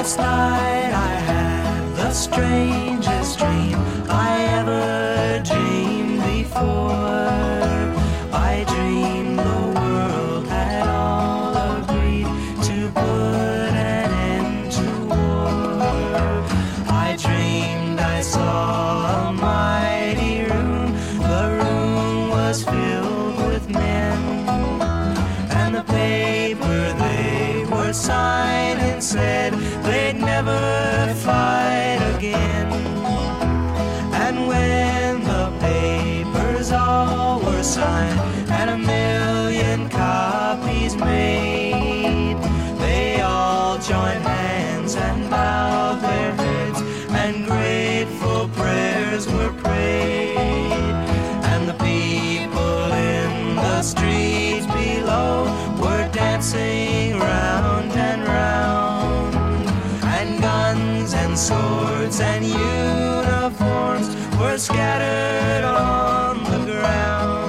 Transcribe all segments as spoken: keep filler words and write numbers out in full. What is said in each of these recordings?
Last night I had the strangest dream I ever dreamed before. I dreamed the world had all agreed to put an end to war. I dreamed I saw a mighty room. The room was filled with men, and the paper they were signing said they'd never fight again. And when the papers all were signed and a million copies made, they all joined hands and bowed their heads, and grateful prayers were prayed. And the people in the streets below were dancing round and round, and guns and swords and uniforms were scattered on the ground.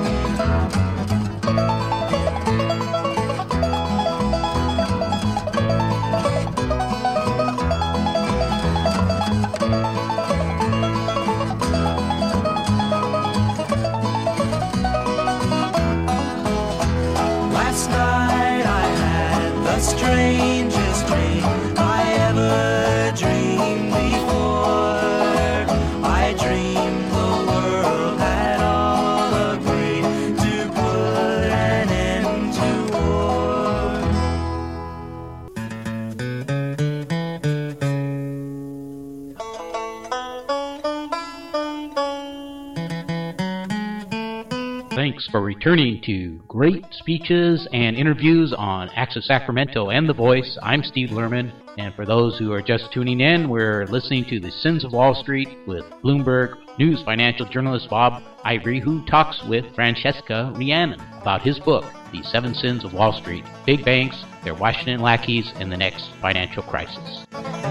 Last night I had the strangest dream I ever dreamed before. I dreamed the world had all agreed to put an end to war. Thanks for returning to Great Speeches and Interviews on Access Sacramento and The Voice. I'm Steve Lerman, and for those who are just tuning in, we're listening to The Sins of Wall Street with Bloomberg News financial journalist Bob Ivory, who talks with Francesca Rhiannon about his book, The Seven Sins of Wall Street: Big Banks, Their Washington Lackeys, and the Next Financial Crisis.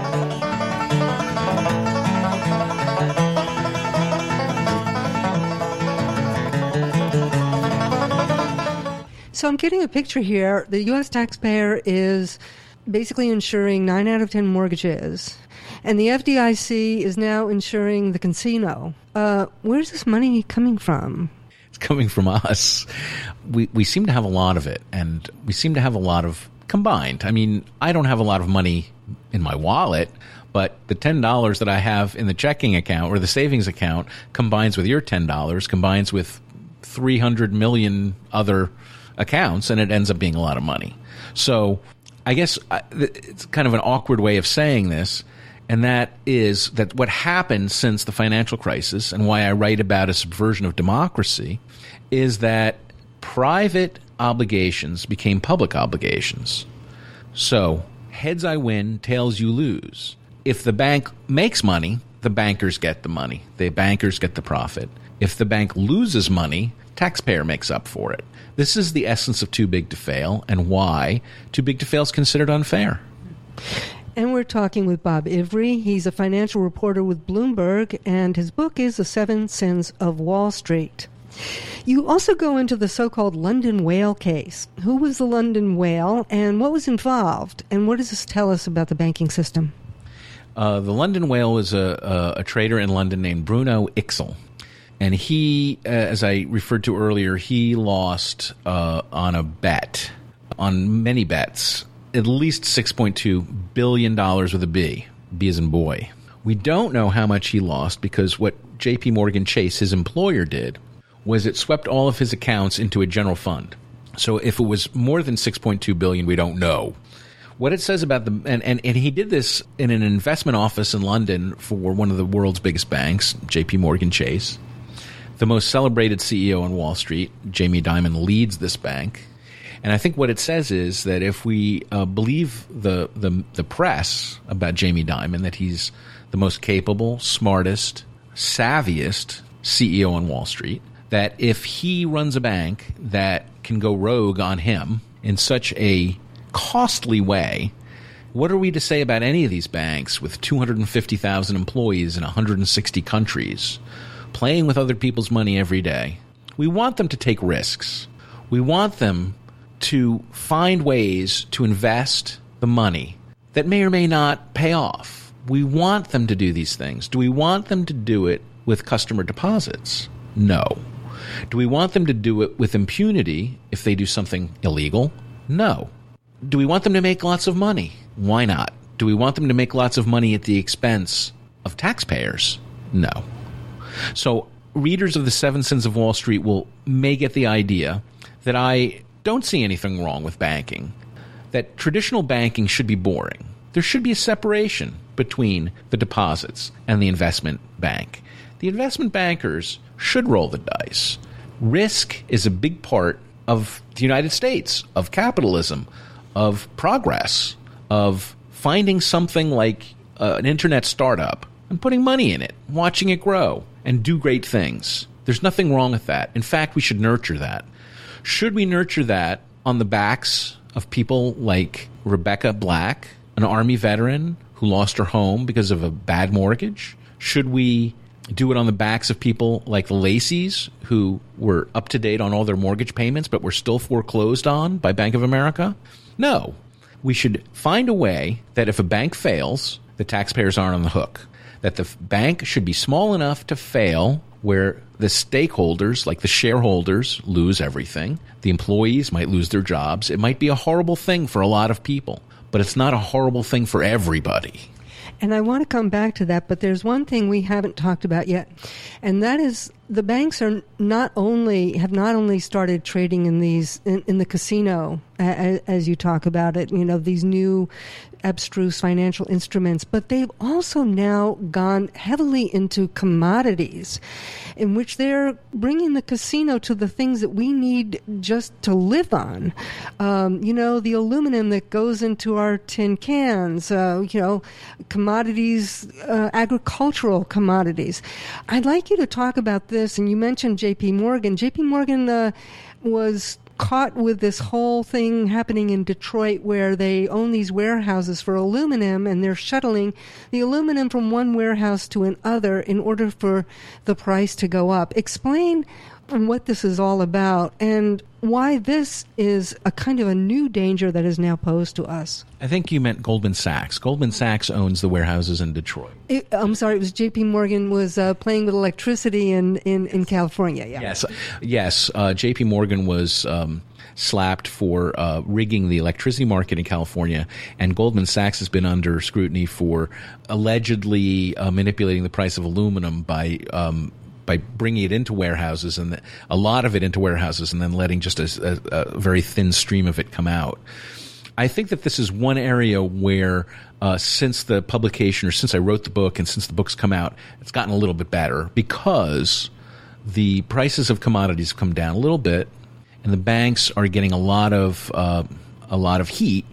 So I'm getting a picture here. The U S taxpayer is basically insuring nine out of ten mortgages, and the F D I C is now insuring the casino. Uh, where's this money coming from? It's coming from us. We we seem to have a lot of it, and we seem to have a lot of combined. I mean, I don't have a lot of money in my wallet, but the ten dollars that I have in the checking account or the savings account combines with your ten dollars, combines with three hundred million other accounts, and it ends up being a lot of money. So I guess it's kind of an awkward way of saying this, and that is that what happened since the financial crisis, and why I write about a subversion of democracy, is that private obligations became public obligations. So heads I win, tails you lose. If the bank makes money, the bankers get the money. The bankers get the profit. If the bank loses money, taxpayer makes up for it. This is the essence of Too Big to Fail, and why Too Big to Fail is considered unfair. And we're talking with Bob Ivory. He's a financial reporter with Bloomberg, and his book is The Seven Sins of Wall Street. You also go into the so-called London Whale case. Who was the London Whale, and what was involved? And what does this tell us about the banking system? Uh, the London Whale was a, a, a trader in London named Bruno Ixel. And he, uh, as I referred to earlier, he lost uh, on a bet, on many bets, at least six point two billion dollars with a B, B as in boy. We don't know how much he lost because what J P Morgan Chase, his employer, did was it swept all of his accounts into a general fund. So if it was more than six point two billion dollars, we don't know. What it says about the and, and, and he did this in an investment office in London for one of the world's biggest banks, J P Morgan Chase. The most celebrated C E O on Wall Street, Jamie Dimon, leads this bank. And I think what it says is that if we uh, believe the, the the press about Jamie Dimon, that he's the most capable, smartest, savviest C E O on Wall Street, that if he runs a bank that can go rogue on him in such a costly way, what are we to say about any of these banks with two hundred fifty thousand employees in one hundred sixty countries, playing with other people's money every day? We want them to take risks. We want them to find ways to invest the money that may or may not pay off. We want them to do these things. Do we want them to do it with customer deposits? No. Do we want them to do it with impunity if they do something illegal? No. Do we want them to make lots of money? Why not? Do we want them to make lots of money at the expense of taxpayers? No. So readers of The Seven Sins of Wall Street will may get the idea that I don't see anything wrong with banking, that traditional banking should be boring. There should be a separation between the deposits and the investment bank. The investment bankers should roll the dice. Risk is a big part of the United States, of capitalism, of progress, of finding something like uh, an internet startup and putting money in it, watching it grow and do great things. There's nothing wrong with that. In fact, we should nurture that. Should we nurture that on the backs of people like Rebecca Black, an Army veteran who lost her home because of a bad mortgage? Should we do it on the backs of people like the Lacey's, who were up to date on all their mortgage payments but were still foreclosed on by Bank of America? No. We should find a way that if a bank fails, the taxpayers aren't on the hook. That the f- bank should be small enough to fail where the stakeholders, like the shareholders, lose everything. The employees might lose their jobs. It might be a horrible thing for a lot of people, but it's not a horrible thing for everybody. And I want to come back to that, but there's one thing we haven't talked about yet, and that is the banks are not only have not only started trading in these in, in the casino, as, as you talk about it, you know, these new abstruse financial instruments, but they've also now gone heavily into commodities, in which they're bringing the casino to the things that we need just to live on. Um, you know, the aluminum that goes into our tin cans, uh, you know, commodities, uh, agricultural commodities. I'd like you to talk about this, and you mentioned J P Morgan. J P Morgan uh, was caught with this whole thing happening in Detroit where they own these warehouses for aluminum, and they're shuttling the aluminum from one warehouse to another in order for the price to go up. Explain what this is all about and why this is a kind of a new danger that is now posed to us. I think you meant Goldman Sachs. Goldman Sachs owns the warehouses in Detroit. It, I'm sorry, it was J P Morgan was uh, playing with electricity in, in, in California. Yeah. Yes, yes. Uh, J P Morgan was um, slapped for uh, rigging the electricity market in California, and Goldman Sachs has been under scrutiny for allegedly uh, manipulating the price of aluminum by um, by bringing it into warehouses, and a lot of it into warehouses, and then letting just a, a, a very thin stream of it come out. I think that this is one area where uh, since the publication, or since I wrote the book and since the book's come out, it's gotten a little bit better because the prices of commodities have come down a little bit, and the banks are getting a lot of uh, a lot of heat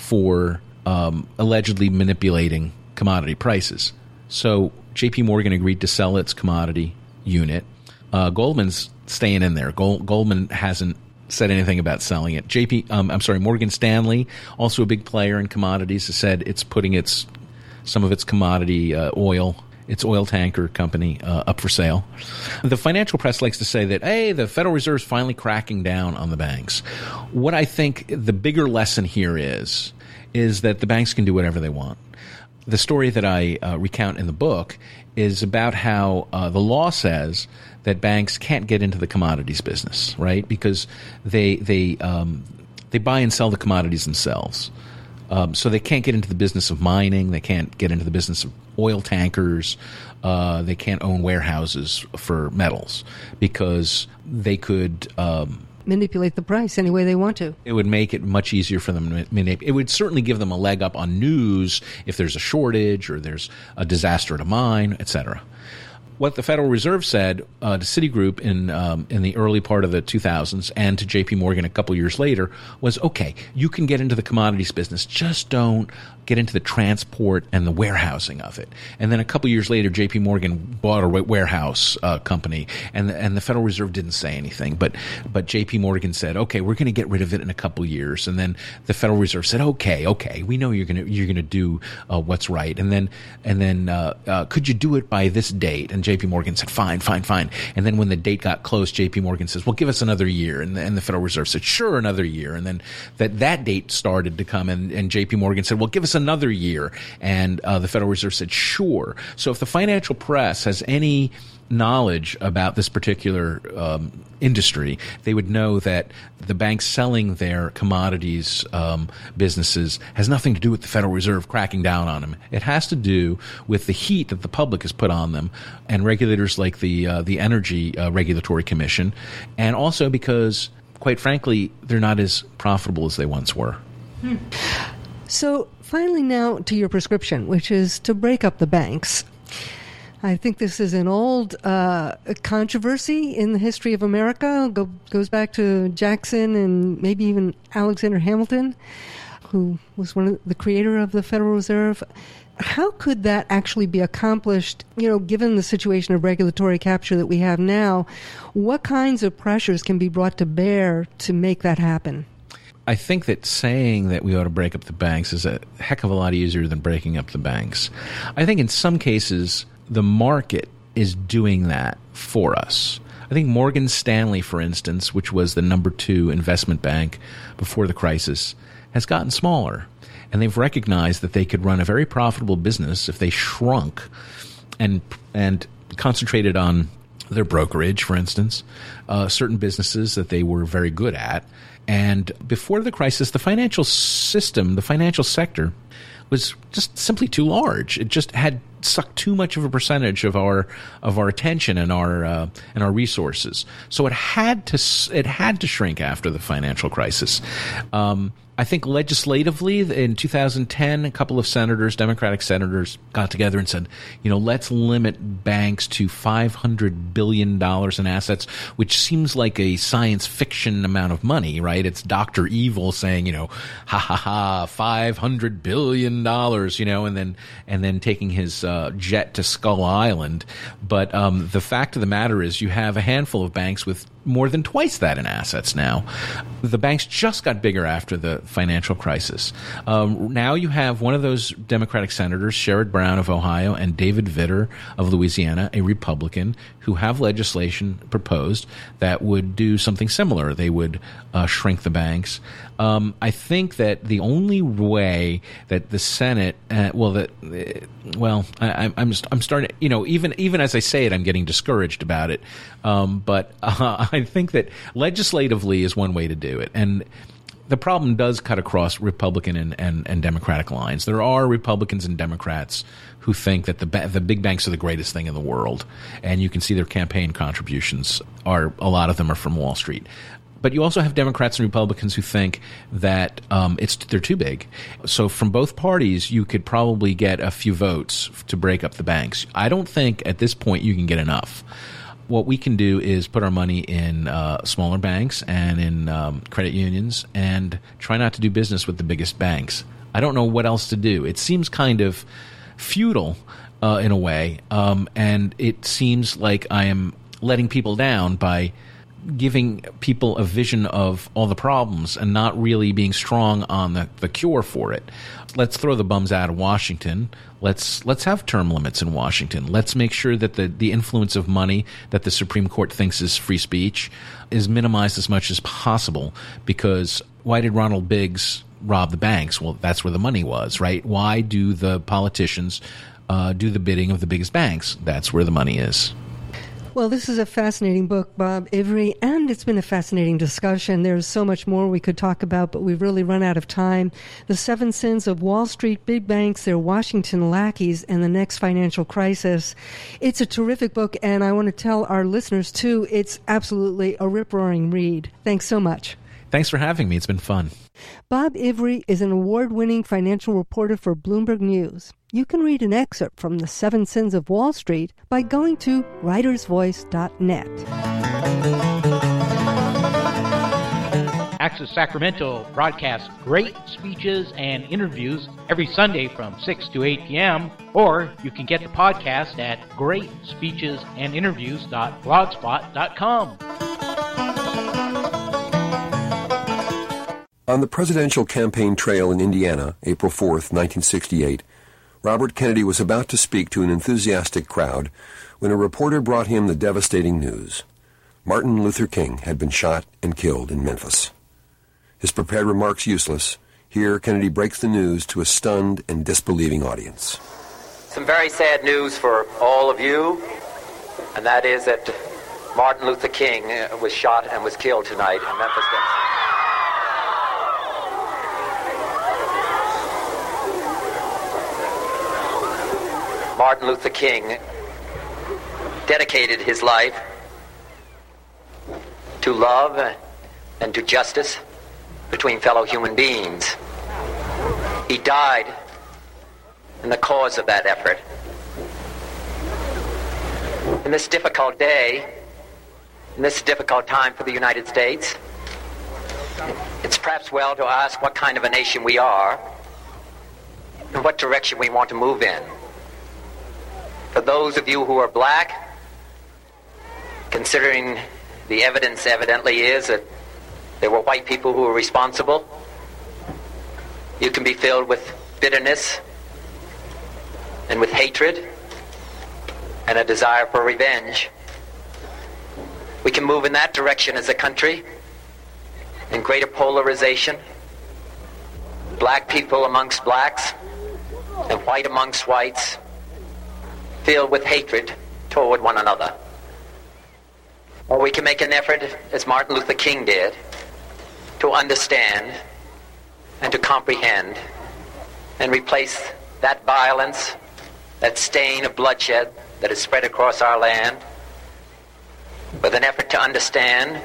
for um, allegedly manipulating commodity prices. So J P Morgan agreed to sell its commodity unit. Uh, Goldman's staying in there. Gold, Goldman hasn't said anything about selling it. J P, um, I'm sorry, Morgan Stanley, also a big player in commodities, has said it's putting its some of its commodity uh, oil, its oil tanker company, uh, up for sale. The financial press likes to say that, hey, the Federal Reserve's finally cracking down on the banks. What I think the bigger lesson here is, is that the banks can do whatever they want. The story that I uh, recount in the book is about how uh, the law says that banks can't get into the commodities business, right? Because they they um, they buy and sell the commodities themselves. Um, so they can't get into the business of mining. They can't get into the business of oil tankers. Uh, they can't own warehouses for metals because they could um, manipulate the price any way they want to. It would make it much easier for them to manipulate. It would certainly give them a leg up on news if there's a shortage or there's a disaster at a mine, et cetera. What the Federal Reserve said uh, to Citigroup in um, in the early part of the two thousands and to J P Morgan a couple years later was, okay, you can get into the commodities business, just don't get into the transport and the warehousing of it. And then a couple years later, J P Morgan bought a warehouse uh, company, and the, and the Federal Reserve didn't say anything. But but J P Morgan said, okay, we're going to get rid of it in a couple years. And then the Federal Reserve said, okay, okay, we know you're going to you're going to do uh, what's right. And then and then uh, uh, could you do it by this date? And J P Morgan said, fine, fine, fine. And then when the date got close, J P Morgan says, well, give us another year. And the, and the Federal Reserve said, sure, another year. And then that, that date started to come, and, and J P Morgan said, well, give us another year. And uh, the Federal Reserve said, sure. So if the financial press has any knowledge about this particular um, industry, they would know that the banks selling their commodities um, businesses has nothing to do with the Federal Reserve cracking down on them. It has to do with the heat that the public has put on them, and regulators like the uh, the Energy uh, Regulatory Commission, and also because, quite frankly, they're not as profitable as they once were. Hmm. So finally now to your prescription, which is to break up the banks. I think this is an old uh, controversy in the history of America. Go, goes back to Jackson and maybe even Alexander Hamilton, who was one of the creator of the Federal Reserve. How could that actually be accomplished, you know, given the situation of regulatory capture that we have now? What kinds of pressures can be brought to bear to make that happen? I think that saying that we ought to break up the banks is a heck of a lot easier than breaking up the banks. I think in some cases the market is doing that for us. I think Morgan Stanley, for instance, which was the number two investment bank before the crisis, has gotten smaller. And they've recognized that they could run a very profitable business if they shrunk and and concentrated on their brokerage, for instance, uh, certain businesses that they were very good at. And before the crisis, the financial system, the financial sector, was just simply too large. It just had sucked too much of a percentage of our of our attention and our uh, and our resources. So it had to it had to shrink after the financial crisis. Um, I think legislatively in two thousand ten, a couple of senators, Democratic senators, got together and said, you know, let's limit banks to five hundred billion dollars in assets, which seems like a science fiction amount of money, right? It's Doctor Evil saying, you know, ha ha ha, five hundred billion dollars, you know, and then and then taking his uh, jet to Skull Island. But um, the fact of the matter is you have a handful of banks with more than twice that in assets now. The banks just got bigger after the financial crisis. Um, now you have one of those Democratic senators, Sherrod Brown of Ohio, and David Vitter of Louisiana, a Republican, who have legislation proposed that would do something similar. They would uh, shrink the banks. Um, I think that the only way that the Senate, uh, well, that, uh, well, I, I'm I'm starting, you know, even even as I say it, I'm getting discouraged about it. Um, but uh, I think that legislatively is one way to do it, and the problem does cut across Republican and, and, and Democratic lines. There are Republicans and Democrats who think that the ba- the big banks are the greatest thing in the world, and you can see their campaign contributions are a lot of them are from Wall Street. But you also have Democrats and Republicans who think that um, it's they're too big. So from both parties, you could probably get a few votes to break up the banks. I don't think at this point you can get enough. What we can do is put our money in uh, smaller banks and in um, credit unions and try not to do business with the biggest banks. I don't know what else to do. It seems kind of futile uh, in a way, um, and it seems like I am letting people down by giving people a vision of all the problems and not really being strong on the, the cure for it. Let's throw the bums out of Washington. Let's let's have term limits in Washington. Let's make sure that the, the influence of money that the Supreme Court thinks is free speech is minimized as much as possible, because why did Ronald Biggs rob the banks? Well, that's where the money was, right? Why do the politicians uh, do the bidding of the biggest banks? That's where the money is. Well, this is a fascinating book, Bob Ivry, and it's been a fascinating discussion. There's so much more we could talk about, but we've really run out of time. The Seven Sins of Wall Street, Big Banks, Their Washington Lackeys, and the Next Financial Crisis. It's a terrific book, and I want to tell our listeners, too, it's absolutely a rip-roaring read. Thanks so much. Thanks for having me. It's been fun. Bob Ivry is an award-winning financial reporter for Bloomberg News. You can read an excerpt from The Seven Sins of Wall Street by going to writers voice dot net. Access Sacramento broadcasts great speeches and interviews every Sunday from six to eight p.m., or you can get the podcast at great speeches and interviews dot blogspot dot com. On the presidential campaign trail in Indiana, April fourth, nineteen sixty-eight, Robert Kennedy was about to speak to an enthusiastic crowd when a reporter brought him the devastating news. Martin Luther King had been shot and killed in Memphis. His prepared remarks useless, here Kennedy breaks the news to a stunned and disbelieving audience. Some very sad news for all of you, and that is that Martin Luther King was shot and was killed tonight in Memphis, Tennessee. Martin Luther King dedicated his life to love and to justice between fellow human beings. He died in the cause of that effort. In this difficult day, in this difficult time for the United States, it's perhaps well to ask what kind of a nation we are and what direction we want to move in. For those of you who are black, considering the evidence evidently is that there were white people who were responsible, you can be filled with bitterness and with hatred and a desire for revenge. We can move in that direction as a country, in greater polarization, black people amongst blacks and white amongst whites, filled with hatred toward one another. Or we can make an effort, as Martin Luther King did, to understand and to comprehend and replace that violence, that stain of bloodshed that is spread across our land, with an effort to understand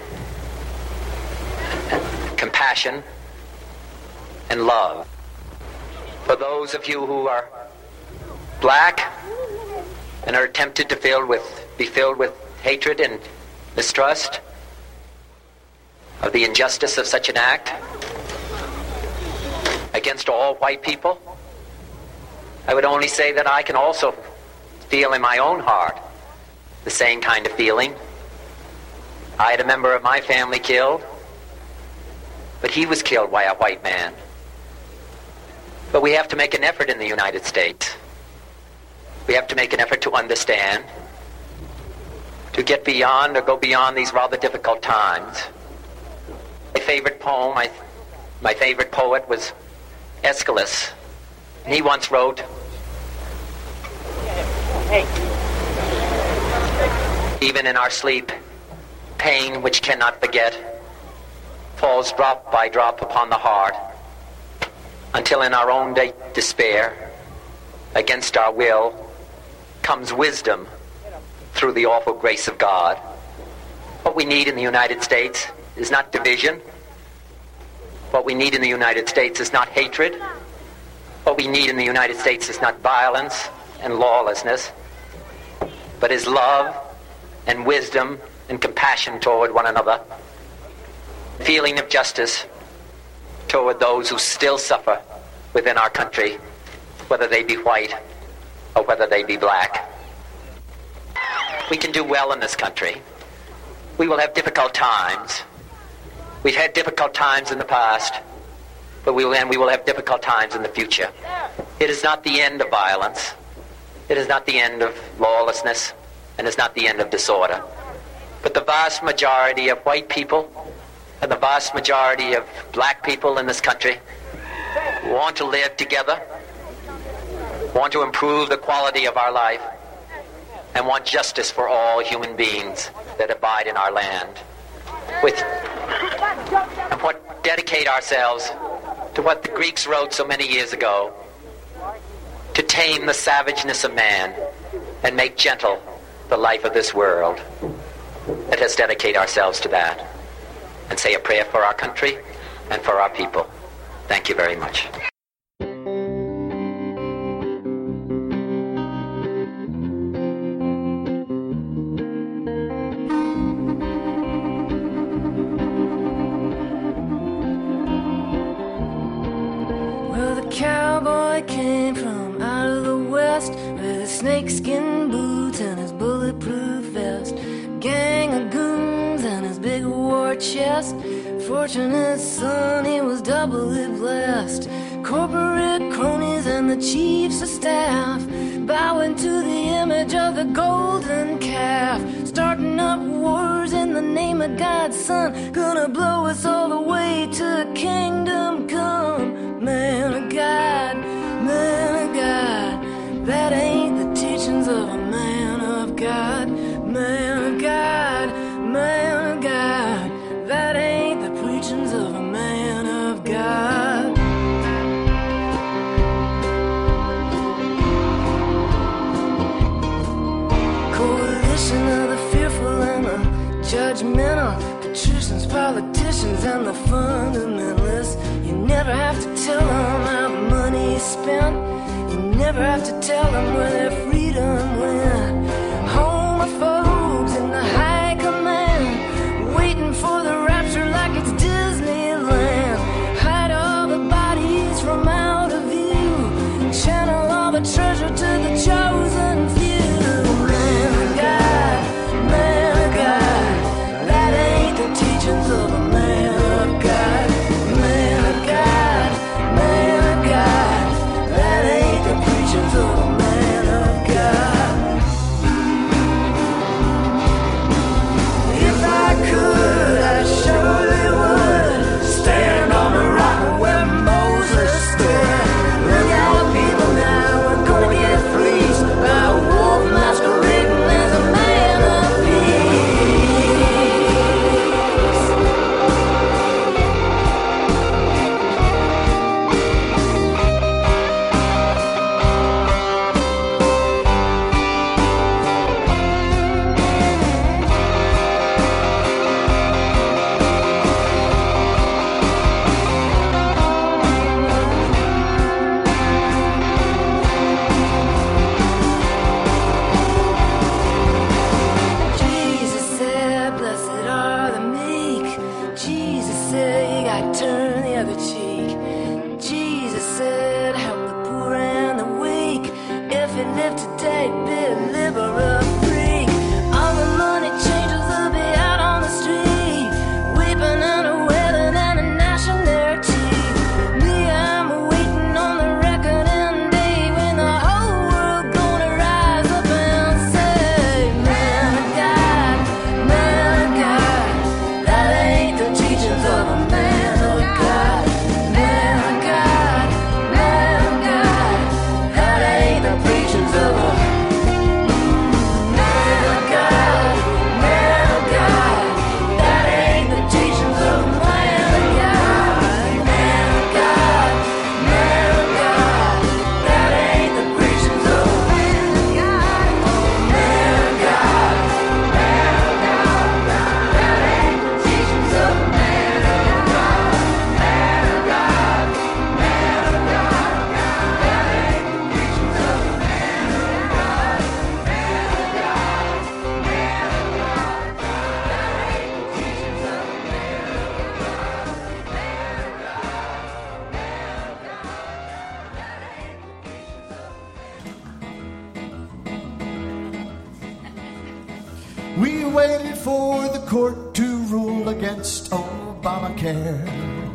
compassion and love. For those of you who are black and are tempted to fill with, be filled with hatred and mistrust of the injustice of such an act against all white people, I would only say that I can also feel in my own heart the same kind of feeling. I had a member of my family killed, but he was killed by a white man. But we have to make an effort in the United States. We have to make an effort to understand, to get beyond or go beyond these rather difficult times. My favorite poem, my, my favorite poet was Aeschylus. And he once wrote, even in our sleep, pain which cannot forget falls drop by drop upon the heart, until in our own day despair, against our will, comes wisdom through the awful grace of God. What we need in the United States is not division. What we need in the United States is not hatred. What we need in the United States is not violence and lawlessness, but is love and wisdom and compassion toward one another, feeling of justice toward those who still suffer within our country, whether they be white or whether they be black. We can do well in this country. We will have difficult times. We've had difficult times in the past, but we will, and we will have difficult times in the future. It is not the end of violence. It is not the end of lawlessness, and it's not the end of disorder. But the vast majority of white people and the vast majority of black people in this country want to live together, want to improve the quality of our life, and want justice for all human beings that abide in our land. With and what dedicate ourselves to what the Greeks wrote so many years ago, to tame the savageness of man and make gentle the life of this world. Let us dedicate ourselves to that and say a prayer for our country and for our people. Thank you very much. Well, the cowboy came from out of the west with his snakeskin boots and his bulletproof vest, gang of goons and his big war chest. Fortunate son, he was doubly blessed. Corporate cronies and the chiefs of staff, bowing to the image of the golden calf, starting up wars in the name of God's Son, gonna blow us all the way to kingdom come. Man of God, man of God, that ain't the teachings of a man of God. Man of God, man of God, that ain't the preachings of a man of God. Coalition of the fearful and the judgmental, patricians, politicians, and the fundamentalists. You never have to tell them how the money is spent. You never have to tell them where their freedom went. Homophobes in the high command, waiting for the rapture like it's Disneyland. Hide all the bodies from out of view, channel all the treasure to the chosen few. Man of God, man of God, that ain't the teachings of a man of God. Man of God, man of God, that ain't the preachings of a man of God. If I could, I surely would stand on the rock where Moses stood. Look out, people, now we're gonna get fleeced by a wolf masquerading as a man of peace. Jesus said, blessed are the meek. Jesus said, you gotta turn the other cheek. Jesus said, help the poor and the weak. If you live today, be a liberal freak. All the money changers will be out on the street, weeping and wailing and gnashing their teeth. Me, I'm waiting on the reckoning day when the whole world gonna rise up and say, man of God, man of God, that ain't the teachings of a man of God. Man of God, man of God, that ain't the preachings of a man of God, man of God, that ain't the teachings of a man of God. Man of God, man of God, that ain't the preachings of a man of God. Man of God, man of God, that ain't the teachings of a man of God. Man of God, man of God, that ain't the preachings of a man of God. Man of God, man of God, that ain't the teachings of a man of God. Man of God, man of God, that ain't the teachings of. We waited for the court to rule against Obamacare.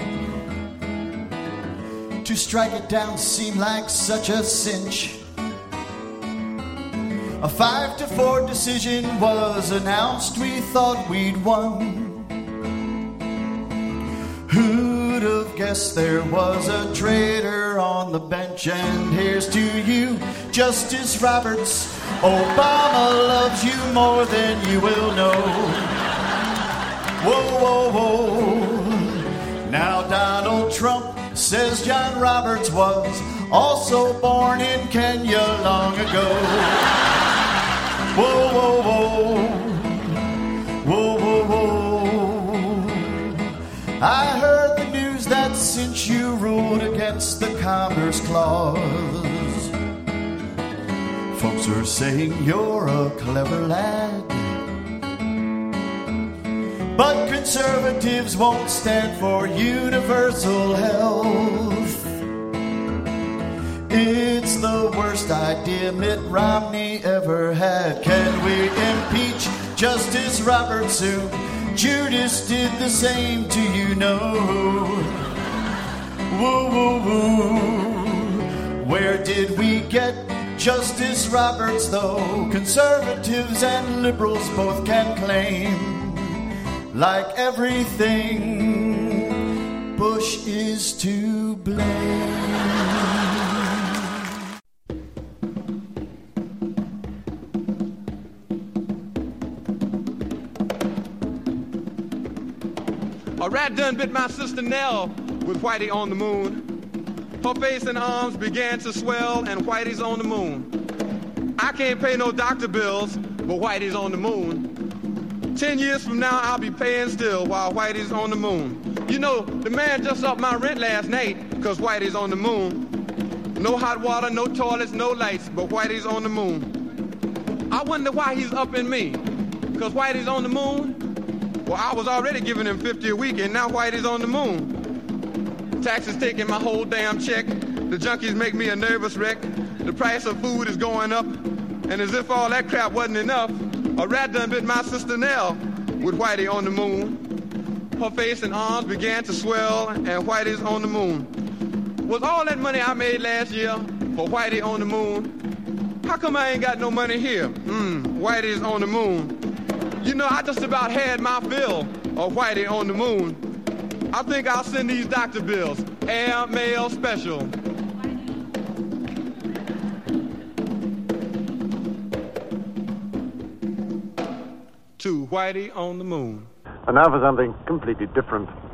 To strike it down seemed like such a cinch. A five to four decision was announced. We thought we'd won. Who'd have guessed there was a traitor on the bench? And here's to you, Justice Roberts. Obama loves you more than you will know. Whoa, whoa, whoa. Now Donald Trump says John Roberts was also born in Kenya long ago. Whoa, whoa, whoa. Whoa, whoa, whoa. I heard the news that since you ruled against the Commerce Clause, folks are saying you're a clever lad. But conservatives won't stand for universal health. It's the worst idea Mitt Romney ever had. Can we impeach Justice Roberts soon? Judas did the same to you, know. Woo, woo, woo. Where did we get Justice Roberts, though? Conservatives and liberals both can claim, like everything, Bush is to blame. A rat done bit my sister Nell with Whitey on the moon. Her face and arms began to swell, and Whitey's on the moon. I can't pay no doctor bills, but Whitey's on the moon. Ten years from now, I'll be paying still while Whitey's on the moon. You know, the man just upped my rent last night, cause Whitey's on the moon. No hot water, no toilets, no lights, but Whitey's on the moon. I wonder why he's upping me, cause Whitey's on the moon? Well, I was already giving him fifty a week, and now Whitey's on the moon. Taxes taking my whole damn check. The junkies make me a nervous wreck. The price of food is going up. And as if all that crap wasn't enough, a rat done bit my sister Nell with Whitey on the moon. Her face and arms began to swell, and Whitey's on the moon. Was all that money I made last year for Whitey on the moon? How come I ain't got no money here? Mmm, Whitey's on the moon. You know, I just about had my fill of Whitey on the moon. I think I'll send these doctor bills, air mail special. To Whitey on the moon. And now for something completely different.